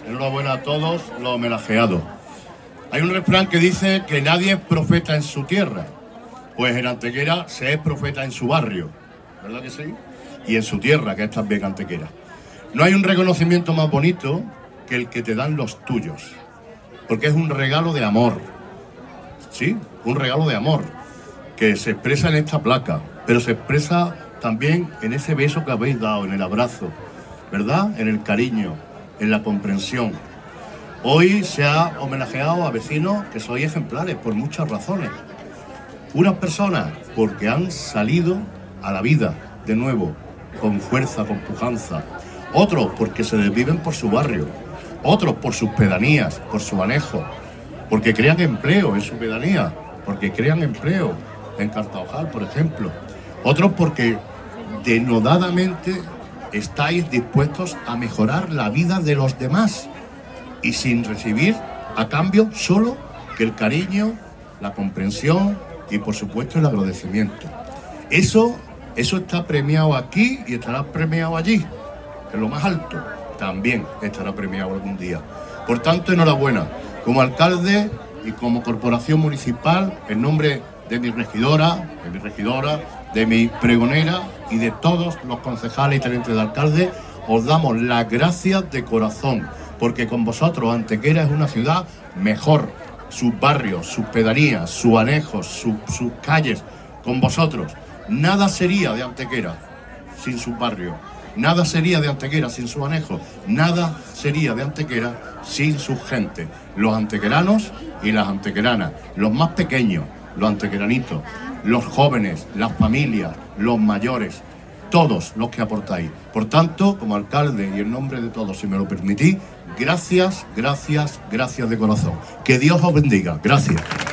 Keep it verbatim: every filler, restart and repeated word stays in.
Enhorabuena a todos los homenajeados. Hay un refrán que dice que nadie es profeta en su tierra. Pues en Antequera se es profeta en su barrio, ¿verdad que sí? Y en su tierra, que es también Antequera. No hay un reconocimiento más bonito que el que te dan los tuyos, porque es un regalo de amor, ¿sí? Un regalo de amor, que se expresa en esta placa, pero se expresa también en ese beso que habéis dado, en el abrazo, ¿verdad? En el cariño, en la comprensión. Hoy se ha homenajeado a vecinos que sois ejemplares por muchas razones. Unas personas porque han salido a la vida de nuevo, con fuerza, con pujanza. Otros porque se desviven por su barrio. Otros por sus pedanías, por su anejo. Porque crean empleo en su pedanía. Porque crean empleo en Cartaojal, por ejemplo. Otros porque denodadamente estáis dispuestos a mejorar la vida de los demás. Y sin recibir a cambio solo que el cariño, la comprensión y por supuesto el agradecimiento. Eso, eso está premiado aquí y estará premiado allí, en lo más alto. También estará premiado algún día. Por tanto, enhorabuena. Como alcalde y como corporación municipal, en nombre de mi regidora, de mi regidora, de mi pregonera y de todos los concejales y tenientes de alcalde, os damos las gracias de corazón, porque con vosotros Antequera es una ciudad mejor. Sus barrios, sus pedanías, sus anejos, su, sus calles, con vosotros. Nada sería de Antequera sin sus barrios. Nada sería de Antequera sin sus anejos. Nada sería de Antequera sin su gente. Los antequeranos y las antequeranas. Los más pequeños, los antequeranitos. Los jóvenes, las familias, los mayores. Todos los que aportáis. Por tanto, como alcalde y en nombre de todos, si me lo permitís, gracias, gracias, gracias de corazón. Que Dios os bendiga. Gracias.